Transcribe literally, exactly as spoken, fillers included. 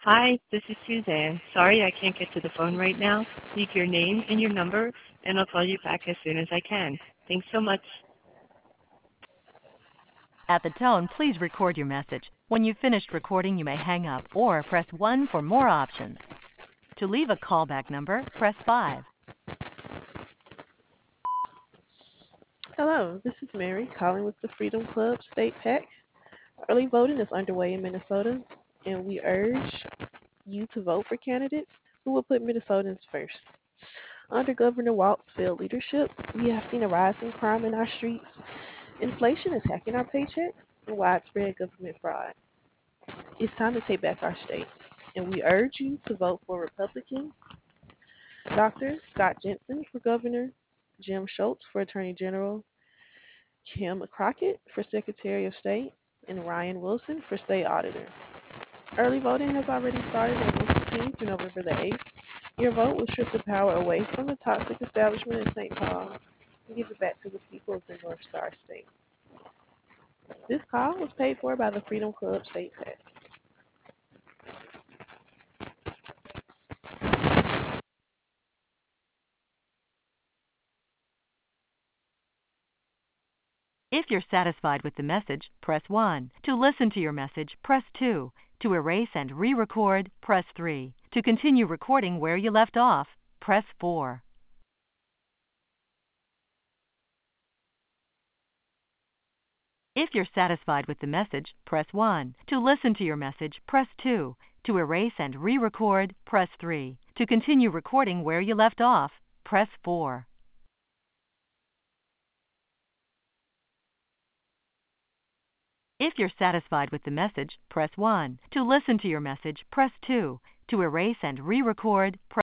Hi, this is Suzanne. Sorry I can't get to the phone right now. Leave your name and your number, and I'll call you back as soon as I can. Thanks so much. At the tone, please record your message. When you've finished recording, you may hang up or press one for more options. To leave a callback number, press five. Hello, this is Mary calling with the Freedom Club State PAC. Early voting is underway in Minnesota, and we urge you to vote for candidates who will put Minnesotans first. Under Governor Walt's failed leadership, we have seen a rise in crime in our streets. Inflation is hacking our paychecks and widespread government fraud. It's time to take back our state, and we urge you to vote for Republican Doctor Scott Jensen for governor, Jim Schultz for attorney general, Kim Crockett for Secretary of State, and Ryan Wilson for State Auditor. Early voting has already started and will continue through November the eighth. Your vote will strip the power away from the toxic establishment in Saint Paul and give it back to the people of the North Star State. This call was paid for by the Freedom Club State PAC. If you're satisfied with the message, press one. To listen to your message, press two. To erase and re-record, press three. To continue recording where you left off, press four. If you're satisfied with the message, press one. To listen to your message, press two. To erase and re-record, press three. To continue recording where you left off, press four. If you're satisfied with the message, press one. To listen to your message, press two. To erase and re-record, press